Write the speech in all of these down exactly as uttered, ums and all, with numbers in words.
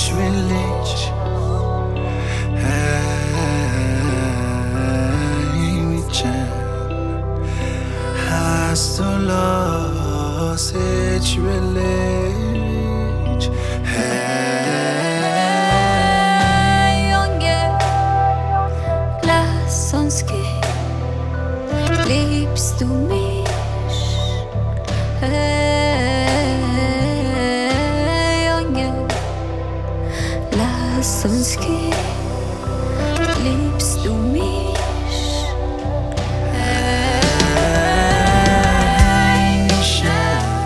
will ich Hey میچن Hast du los ich will ich Hey Junge, lass uns gehen. Liebst du mich? Hey Junge, lass uns gehen. Liebst du mich? Hey میشه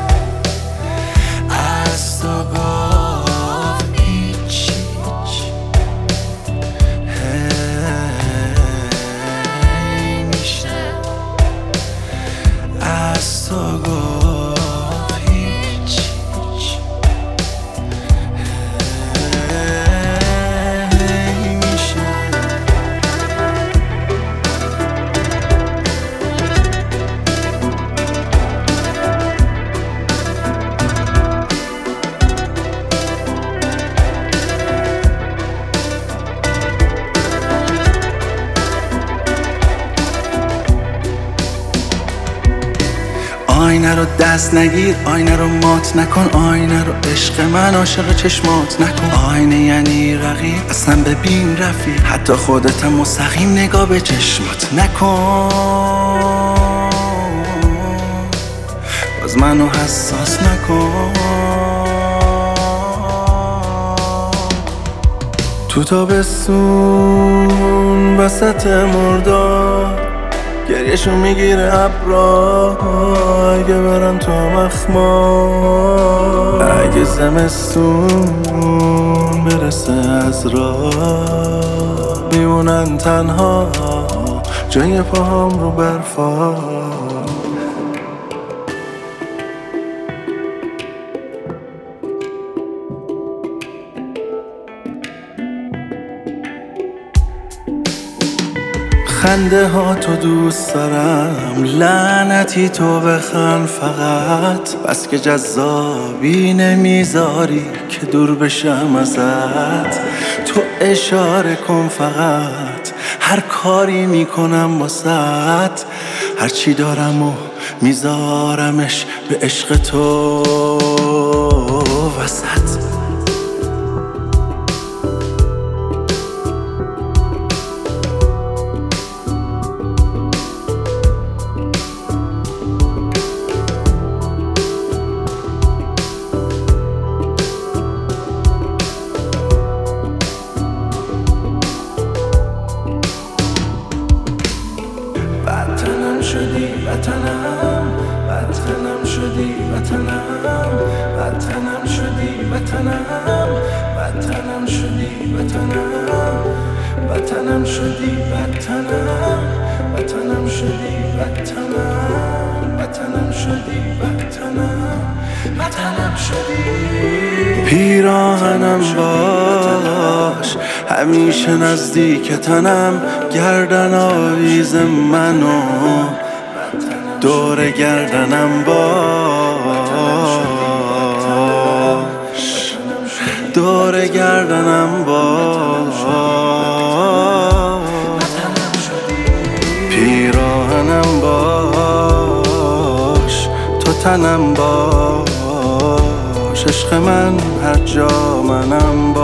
از تو گفت هیچ هیچ Hey میشه از تو گفت هیچ هیچ Hey میشه آینه رو دست نگیر، آینه رو مات نکن، آینه رو عشق من عاشق چشمات نکن. آینه یعنی رقیب، اصلا ببین رفیق، حتی خودتم مستقیم نگاه به چشمات نکن. باز منو حساس نکن. تو تابستون وسط مرداد گریهشون میگیره ابرا، اگه برن تو مخمار، اگه زمستون برسه از راه میمونن تنها جای پاهم رو برفا. خنده ها تو دوست دارم، لعنتی تو بخند فقط، بس که جذابی نمیذاری که دور بشم ازت. تو اشاره کن فقط، هر کاری میکنم واسط، هرچی دارم و میذارمش به عشق تو وسط. وطنم شدی وطنم، وطنم شدی وطنم، وطنم شدی وطنم، وطنم شدی وطنم، وطنم شدی وطنم، وطنم شدی وطنم، وطنم شدی وطنم، وطنم شدی. پیراهنم باش همیشه نزدیک تنم، گردن آویز منو دور گردنم باش، دور گردنم باش. پیراهنم باش تو تنم باش، عشق من هر جا منم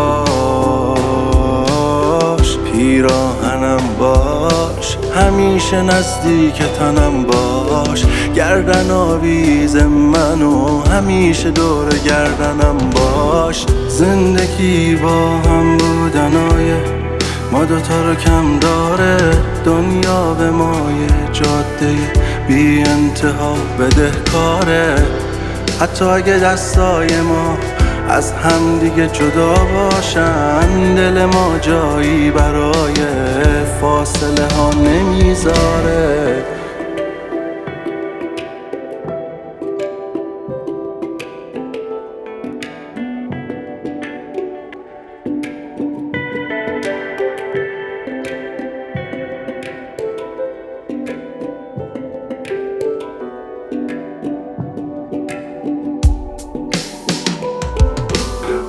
باش. پیراهنم باش همیشه نزدیک تنم باش، گردن آویز منو همیشه دور گردنم باش. زندگی با هم بودنای ما دوتا رو کم داره، دنیا به مای جاده بی انتها بدهکاره. حتی اگه دستای ما از هم دیگه جدا باشن، دل ما جایی برای فاصله ها نمیذاره.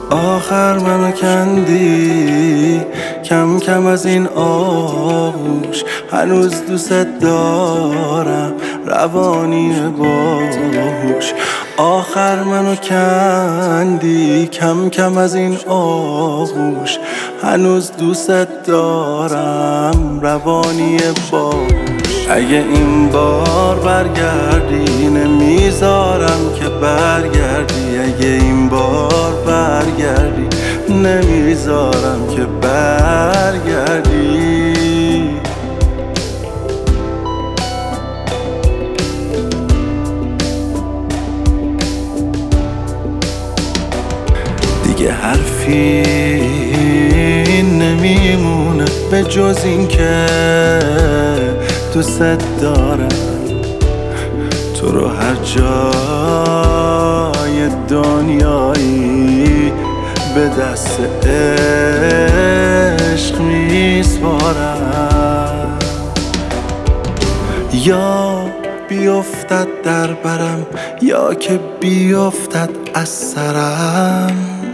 آخر منو کندی کم کم از این آغوش، هنوز دوست دارم روانی باهوش. آخر منو کندی کم کم از این آغوش، هنوز دوست دارم روانی باهوش. اگه این بار برگردی نمیذارم که برگردی، اگه این بار برگردی نمیذارم که برگردی. دیگه حرفی نمیمونه به جز این که دوست دارم تو رو، هر جای دنیایی به دست عشق میسپارم. یا بیفتد در برم یا که بیفتد از سرم،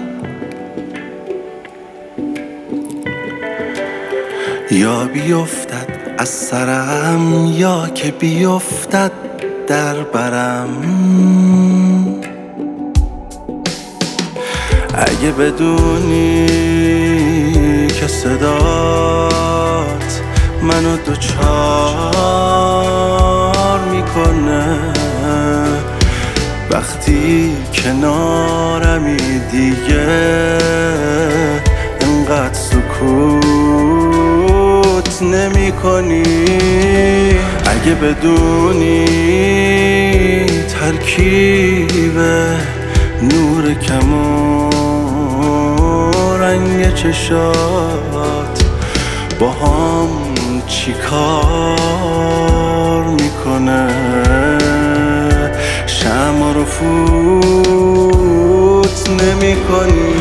یا بیفتد از سرم یا که بیفتد در برم. اگه بدونی که صدات منو دوچار میکنه، وقتی کنارمی دیگه انقدر سکوت نمی کنی. اگه بدونی ترکیب نور کم و رنگ چشات با هم چی کار میکنه، شمع رو فوت نمی کنی.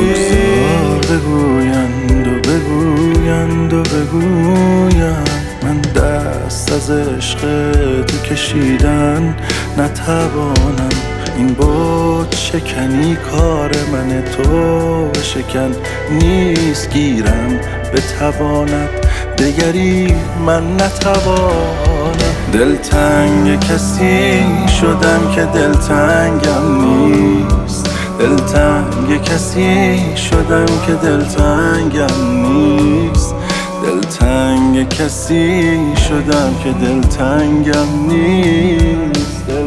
بگویند و بگویند و بگویند من دست از عشق تو کشیدن نتوانم. این بود شکنی کار من، تو شکن نیست گیرم بتواند دگری من نتوانم. دلتنگ کسی شدم که دلتنگم نیست، دلتنگ کسی شدم که دلتنگم نیست، دلتنگ کسی شدم که دلتنگم نیست. دل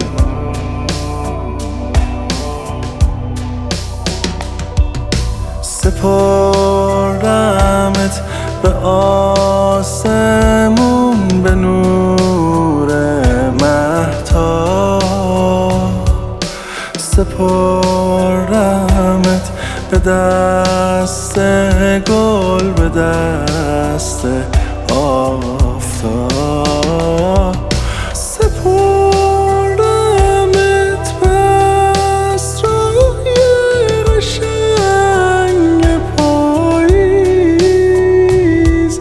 سپردمت به آسمون به نور مهتاب، سپردمت به دست گل به دست آفتاب، سپردمت به اسرای قشنگ پاییز،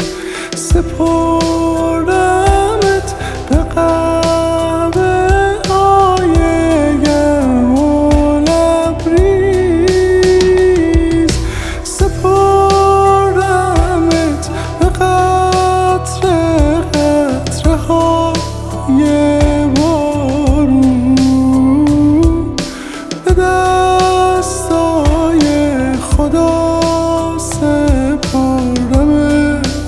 سپردمت به قهوه های گرم و لبریز، سپردمت به قطره قطره های بارون، به دستای خدا سپردمت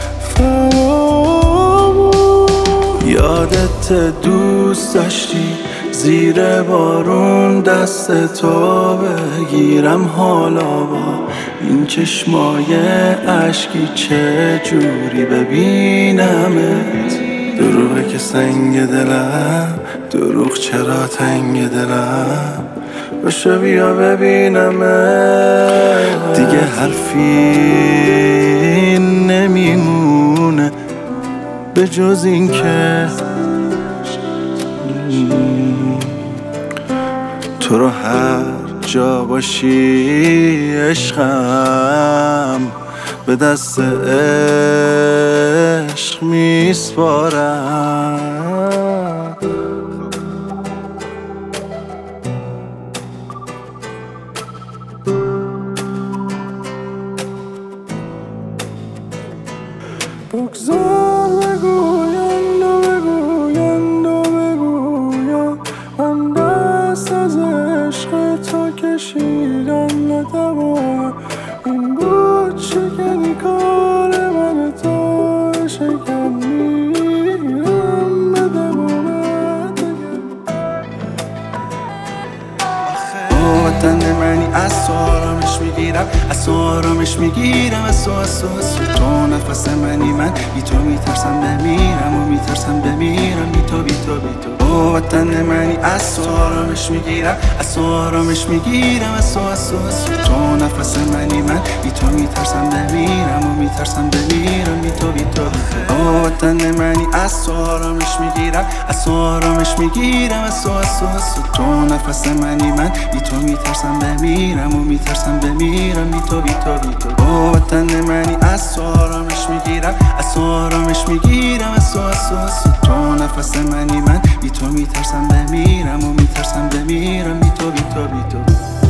فرامون. یادت دوست داشتی زیر بارون دست تو بگیرم، حالا با این چشمای اشکی چه جوری ببینمت. دروغه که سنگ دلم، دروغ چرا تنگ دلم، باشه بیا ببینمت. دیگه حرفی نمیمونه به جز این که تو رو هر جا باشی عشقم به دست عشق میسپارم. بگذار بگویند و بگویند و بگویند من دست از عشق تو کشیدم نتوانم این بود شکنی کار من تو شکن میرم به دوامت او وطن منی از تو آرامش میگیرم از تو آرامش میگیرم از تو از تو از تو تو نفس منی من بی تو میترسم بمیرم و میترسم بمیرم بی تو بی تو بی تو او وطن منی از تو آرامش میگیرم از تو آرامش میگیرم از تو از تو از تو تو نفس منی من بی تو میترسم بمیرم و میترسم بمیرم بی تو بی تو او وطن منی از تو آرامش میگیرم از تو آرامش میگیرم از تو از تو از تو تو نفس منی من بی تو میترسم بمیرم و میترسم بمیرم بی تو بی تو بی تو او وطن منی از تو آرامش میگیرم از تو آرامش میگیرم از تو از تو از تو تو نفس منی من بی تو میترسم بمیرم و میترسم بمیرم بی تو بی تو بی تو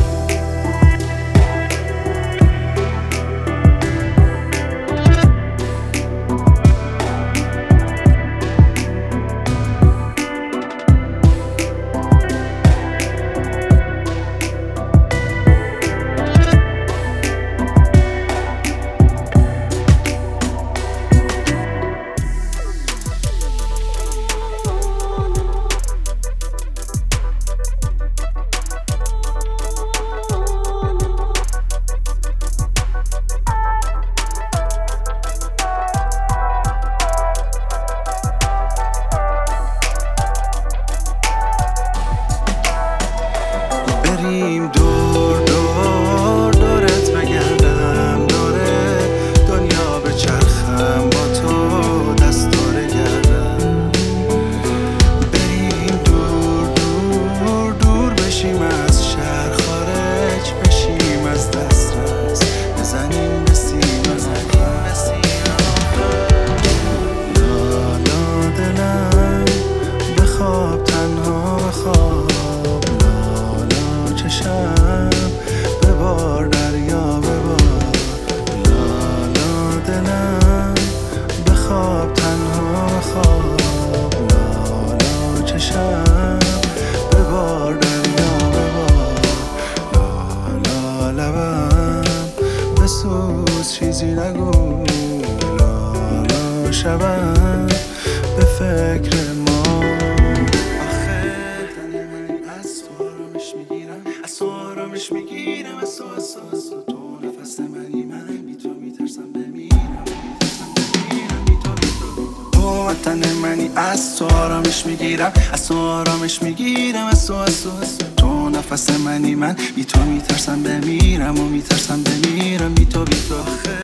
بریم دور دور دورت بگردم دوره دنیا به چرخم با تو دستور گردم بریم دور دور دور بشیم از شهر خارج بشیم از دسترس بزنیم به سینه زنیم به سینه لالا دلم بخواب تنها بخواب چشم ببار دریا ببار لالا دلم بخواب تنها بخواب لالا چشم ببار دریا ببار لالا لبم بسوز چیزی نگو لالا شبم به فکر ما از تو آرامش میگیرم از تو از تو از تو تو نفس منی من بی تو میترسم بمیرم میترسم بمیرم بی تو بی تو تو وطن منی از تو آرامش میگیرم از تو آرامش میگیرم از تو از تو از تو تو نفس منی من بی تو میترسم بمیرم و میترسم بمیرم بی تو بی تو